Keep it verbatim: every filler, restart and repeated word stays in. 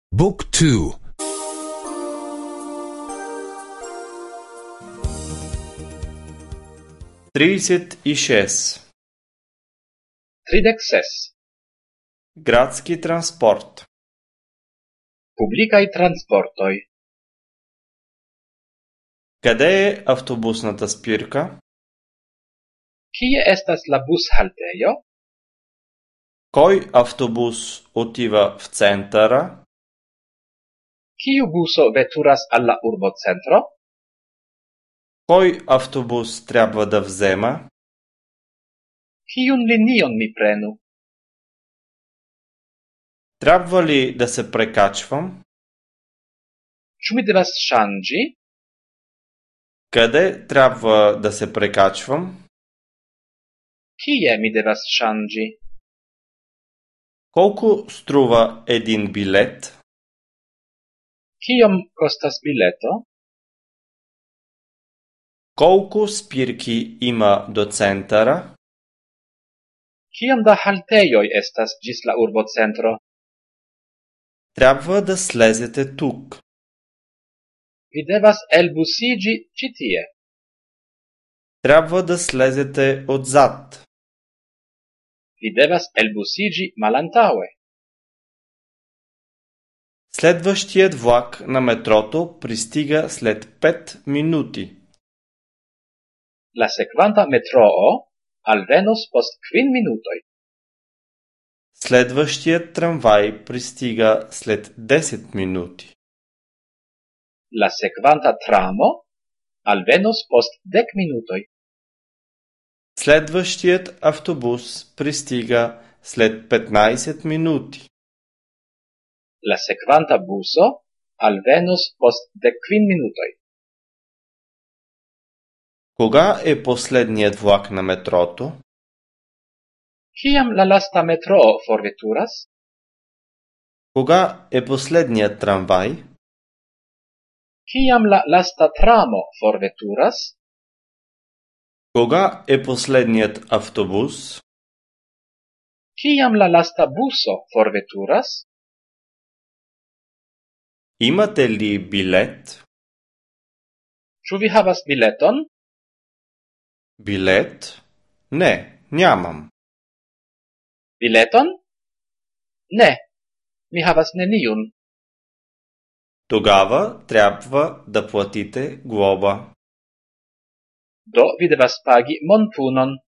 Book two. тридесет и шест. Tridek ses. Градски транспорт. Publicaj transportoj. Къде е автобусната спирка? Kie estas la bushaltejo? Кой автобус отива в центъра? Kiu buso veturas al la urbocentro? Кой автобус трябва да взема? Kiun linion mi prenu? Трябва ли да се прекачвам? Ĉu mi devas ŝanĝi? Къде трябва да се прекачвам? Kie mi devas ŝanĝi? Колко струва един билет? Kiom kostas bileto? Колко спирки има до центъра? Kiom da haltejoj estas ĝis la urbocentro? Трябва да слезете тук. Vi devas elbusiĝi ĉi tie. Трябва да слезете отзад. Vi devas elbusiĝi malantaŭe. Следващият влак на метрото пристига след пет минути. La sekvanta metroo alvenos post kvin minutoj. Следващият трамвай пристига след десет минути. La sekvanta tramo alvenos post dek minutoj. Следващият автобус пристига след петнайсет минути. La sekvanta buso alvenos post dek kvin minutoj. Кога е последният влак на метрото? Kiam la lasta metroo forveturas? Кога е последният трамвай? Kiam la lasta tramo forveturas? Кога е последният автобус? Kiam la lasta buso forveturas? Имате ли билет? Ĉu vi havas bileton? Билет? Не, нямам. Bileton? Ne, mi havas neniun. Тогава трябва да платите глоба. Do vi devas pagi monpunon.